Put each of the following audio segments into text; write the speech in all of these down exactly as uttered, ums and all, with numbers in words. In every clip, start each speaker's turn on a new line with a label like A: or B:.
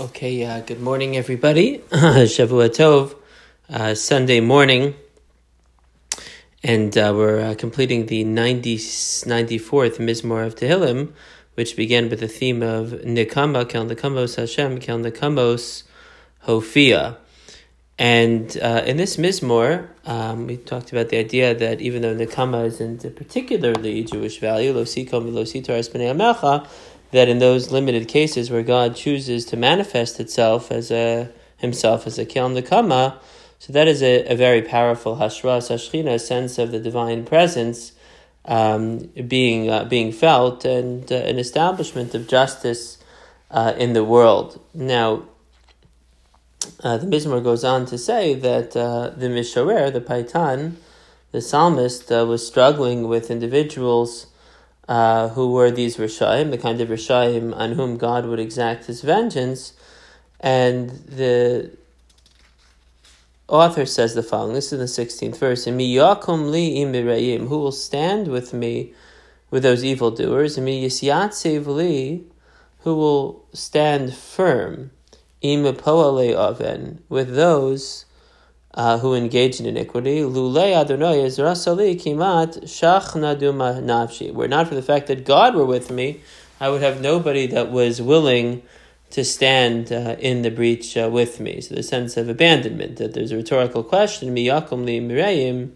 A: Okay, uh, good morning, everybody. Shavua Tov, uh, Sunday morning, and uh, we're uh, completing the ninety, ninety-fourth Mizmor of Tehillim, which began with the theme of Nekama, Kel Nekamos Hashem, Kel Nekamos Hofia. And uh, in this Mizmor, um, we talked about the idea that even though Nekama isn't a particularly Jewish value, Lo Sikom Lo Sitar Es B'nei Amecha, that in those limited cases where God chooses to manifest itself as a himself as a Kel Nekama, so that is a, a very powerful Hashras Hashchina, sense of the divine presence um, being uh, being felt, and uh, an establishment of justice uh, in the world. Now, uh, the Mizmor goes on to say that uh, the Mishorer, the Paitan, the psalmist, uh, was struggling with individuals Uh, who were these Rishayim, the kind of Rishayim on whom God would exact his vengeance. And the author says the following, this is the sixteenth verse, Mi yakum li im mirayim, who will stand with me with those evildoers, Mi yisyatsev li, who will stand firm, im poale oven, with those Uh, who engage in iniquity. Lulei Adonai Ezrasali Kimat Shach Naduma Nafshi. Were not for the fact that God were with me, I would have nobody that was willing to stand uh, in the breach uh, with me. So the sense of abandonment, that there's a rhetorical question, Mi yakum li mirayim,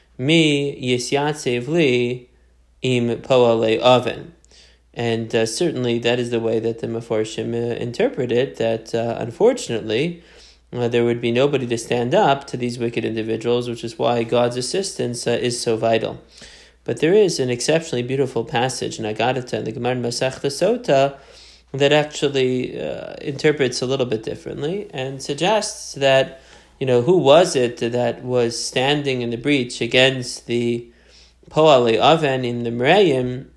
A: mi yisyatsev li im poale oven. And uh, certainly that is the way that the Meforshim uh, interpret it, that uh, unfortunately, Uh, there would be nobody to stand up to these wicked individuals, which is why God's assistance uh, is so vital. But there is an exceptionally beautiful passage in Agadata, in the Gemara Masechta Sota, that actually uh, interprets a little bit differently and suggests that, you know, who was it that was standing in the breach against the Poale Oven in the Merayim?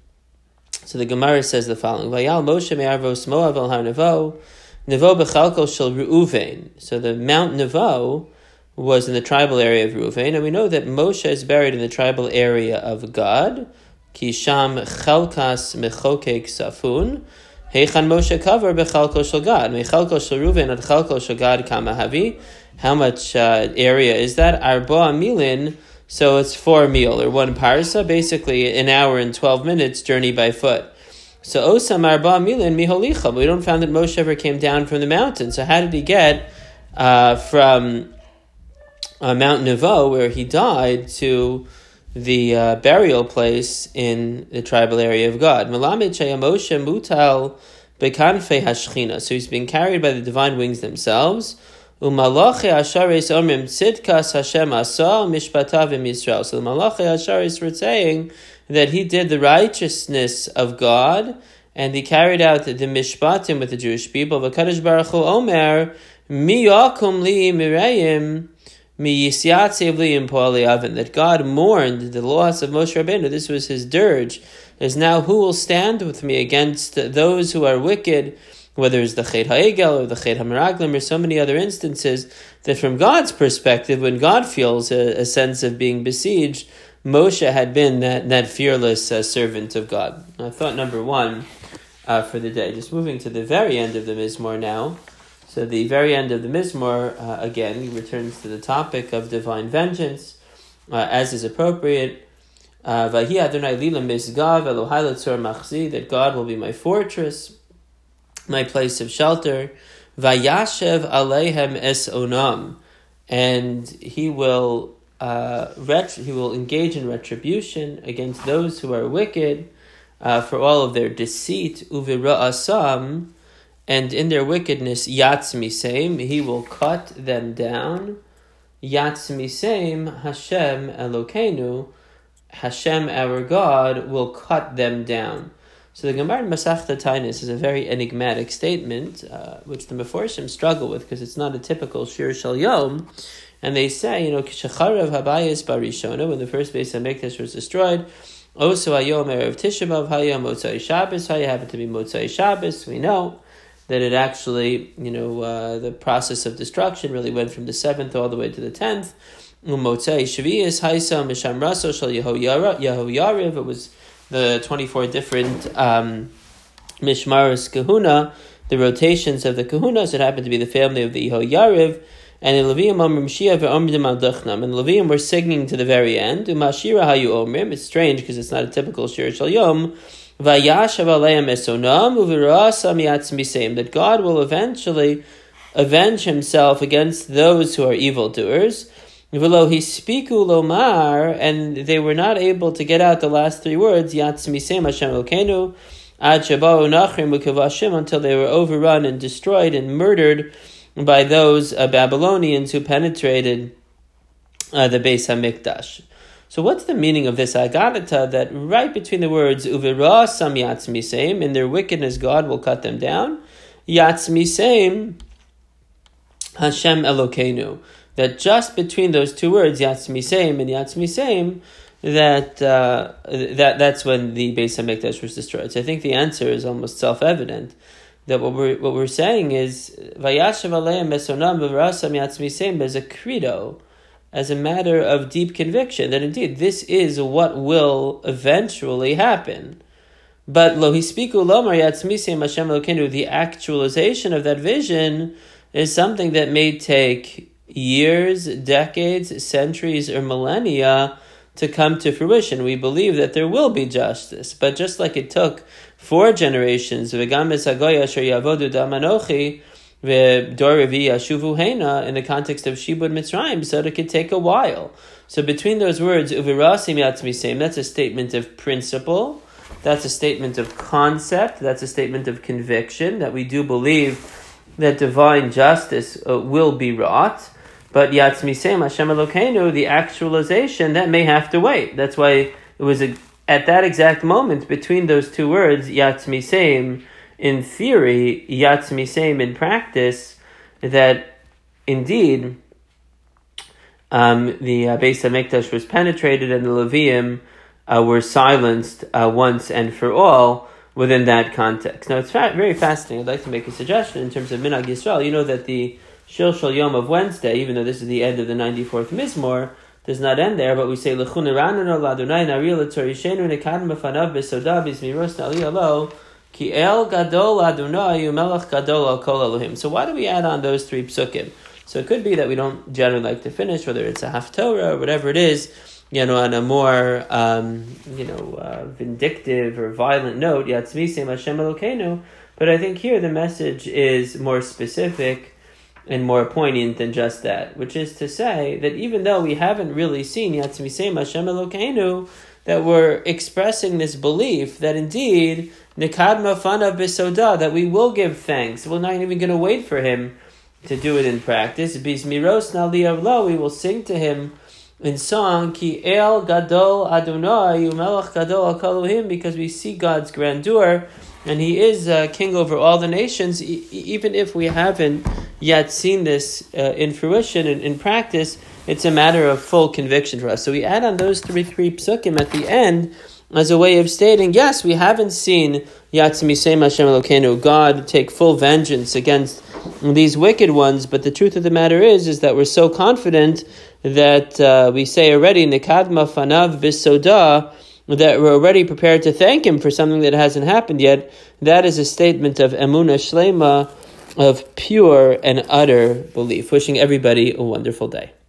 A: So the Gemara says the following: Vayal Moshe me'arvos Moav al har Nevo. Nevo bechalko shel Reuven. So the Mount Nevo was in the tribal area of Reuven, and we know that Moshe is buried in the tribal area of God. Ki sham chalkas mechokek safun. Heichan Moshe cover bechalko shel Gad. Mechalko shel Reuven ad chalko shel Gad kama havi. How much uh, area is that? Arba milin. So it's four mil, or one parsa, basically an hour and twelve minutes journey by foot. So Osam Arba Milin Miholicha. We don't find that Moshe ever came down from the mountain. So how did he get uh, from uh, Mount Nevo, where he died, to the uh, burial place in the tribal area of God? Melamed Shaya Moshe Mutal Bekanfe Hashchina. So he's being carried by the divine wings themselves. Umalache Asharis Omrim Tzidkas Hashem Asa Mishpatav im Yisrael. So the Malache Asharis were saying that he did the righteousness of God, and he carried out the, the mishpatim with the Jewish people. V'kadosh Baruch Hu Omer, mi yakum li mirayim, mi yisyatsev li im po'alei oven. That God mourned the loss of Moshe Rabbeinu. This was his dirge. Is now who will stand with me against those who are wicked, whether it's the Chet HaEgel or the Chet HaMeraglim or so many other instances, that from God's perspective, when God feels a, a sense of being besieged, Moshe had been that, that fearless uh, servant of God. Uh, thought number one uh, for the day. Just moving to the very end of the Mizmor now. So the very end of the Mizmor, uh, again, he returns to the topic of divine vengeance, uh, as is appropriate. Vahi Adonai lila misgav Elohai letzor machzi, that God will be my fortress, my place of shelter. Vayashev aleihem es onam, and he will Uh, ret- he will engage in retribution against those who are wicked uh, for all of their deceit, uvira'asam, and in their wickedness, yatzmisem, he will cut them down. Yatzmisem, Hashem Elokeinu, Hashem our God will cut them down. So the Gemara Masechta Tainis is a very enigmatic statement, uh, which the Meforshim struggle with because it's not a typical Shir Shal Yom. And they say, you know, Kishacharav Habayis Barishona, when the first base of Mikdash was destroyed, Oso Hayom Erev Tisha B'Av Hayom Motzai Shabbos, Hayom happened to be Motzai Shabbos. We know that it actually, you know, uh, the process of destruction really went from the seventh all the way to the tenth. Motzai Shvius Haisa Misham Raso Shal Yehoyariv. It was the twenty-four different um, Mishmaris Kahuna, the rotations of the Kahunas, it happened to be the family of the Iho Yariv, and in Levium Omrim Shia ve'omrim al Duchnam. And Levium were singing to the very end. Umashira hayu omrim. It's strange because it's not a typical Shir Shal Yom. Vayashav aleim esonam uvirasam yatzmiseim. That God will eventually avenge Himself against those who are evildoers. V'lo hispiku lomar, and they were not able to get out the last three words. Yatzmiseim Hashem Elokeinu ad shabau nachrim ukavashim, until they were overrun and destroyed and murdered by those uh, Babylonians who penetrated uh, the Beis HaMikdash. So what's the meaning of this Agadata, that right between the words Uvirasam Yatzmiseim, in their wickedness God will cut them down, Yatzmiseim Hashem Elokeinu, that just between those two words, Yatzmiseim and Yatzmiseim, that uh, that that's when the Beis HaMikdash was destroyed. So I think the answer is almost self-evident. That what we're what we're saying is Vayashav aleim esonam v'rasam yatzmiseim as a credo, as a matter of deep conviction that indeed this is what will eventually happen. But lo hispiku lomar yatzmiseim Hashem Elokeinu, the actualization of that vision is something that may take years, decades, centuries, or millennia to come to fruition. We believe that there will be justice, but just like it took four generations, v'gam esagoya asher yavodu damanochi v'dor revi yashuvu heina, in the context of Shibud Mitzrayim, so it could take a while. So between those words, uvirasim yatzmiseim, that's a statement of principle, that's a statement of concept, that's a statement of conviction, that we do believe that divine justice uh, will be wrought. But Yatzmiseim Hashem Elokeinu, the actualization, that may have to wait. That's why it was a, at that exact moment between those two words, Yatzmiseim in theory, Yatzmiseim in practice, that indeed um, the uh, Beis HaMikdash was penetrated and the Levium uh, were silenced uh, once and for all within that context. Now it's fa- very fascinating. I'd like to make a suggestion in terms of Minhag Yisrael. You know that the Shil Shal Yom of Wednesday, even though this is the end of the ninety-fourth Mizmor, does not end there, but we say L'chun Erananu L'Adonai Nari L'Torishenu Nekadem B'fanav B'Soda B'Zmiros Nali Alo Ki El Gadol Adonai Umelech Gadol Al Kol Elohim. So why do we add on those three psukim? So it could be that we don't generally like to finish, whether it's a Haftorah or whatever it is, you know, on a more, um, you know, uh, vindictive or violent note, Yatzmiseim Hashem Elokeinu. But I think here the message is more specific and more poignant than just that, which is to say that even though we haven't really seen Yatzmiseim Hashem Elokeinu, that we're expressing this belief that indeed Nekadma Fana B'Soda, that we will give thanks. We're not even going to wait for Him to do it in practice. Bizmiros Nali Lo, we will sing to Him in song, Ki El Gadol Adonai Umelech Gadol Al Kol Elohim, because we see God's grandeur, and He is uh, king over all the nations, e- even if we haven't yet seen this uh, in fruition and in practice. It's a matter of full conviction for us. So we add on those three three psukim at the end as a way of stating, yes, we haven't seen Yatzmiseim Hashem Elokeinu, God take full vengeance against these wicked ones, but the truth of the matter is, is that we're so confident that uh, we say already, Nekadma Fanav B'Soda, that we're already prepared to thank Him for something that hasn't happened yet. That is a statement of Emunah Shlema, of pure and utter belief. Wishing everybody a wonderful day.